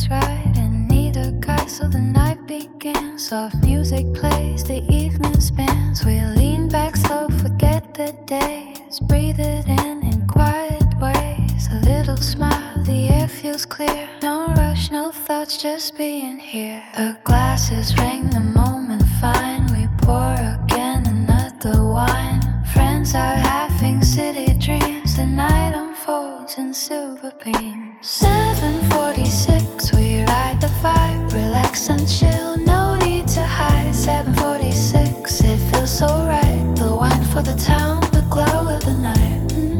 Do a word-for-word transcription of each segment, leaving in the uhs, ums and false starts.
feels right and need a guy, so the night begins. Soft music plays, the evening spins. We lean back slow, forget the days. Breathe it in in quiet ways. A little smile, the air feels clear. No rush, no thoughts, just being here. The glasses ring, the moment fine. We pour again another wine. Friends are having city dreams. The night unfolds in silver beams. seven forty-six, we ride the vibe. Relax and chill, no need to hide. seven forty-six, it feels so right. The wine for the town, the glow of the night.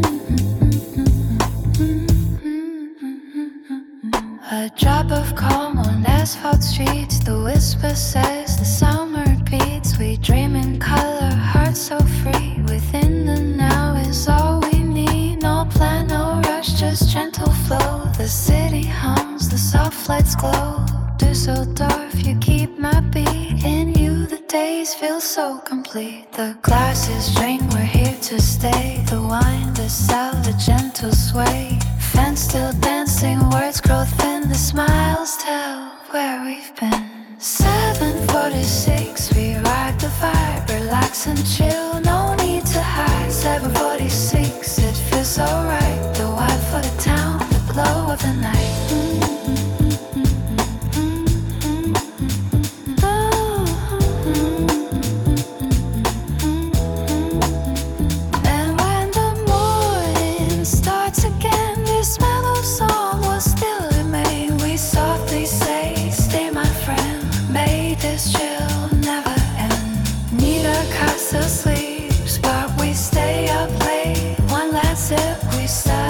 A drop of calm on asphalt streets. The whisper says the summer beats. We dream in color, hearts so free. Within the now is all we need. No plan, no rush, just gentle flow. The city hums, the soft lights glow. Düsseldorf, you keep my beat. In you the days feel so complete. The glasses drink, we're here to stay. The wine, the sound, the gentle sway. Fans still dancing, words grow thin. The smiles tell where we've been. seven forty-six, we ride the vibe. Relax and chill, no need to hide. seven forty-six, it feels so right. The wine for the town, the glow of the night. And when the morning starts again, this mellow song will still remain. We softly say, stay my friend. May this chill never end. Need a casa sleeps, but we stay up late. One last sip, we start.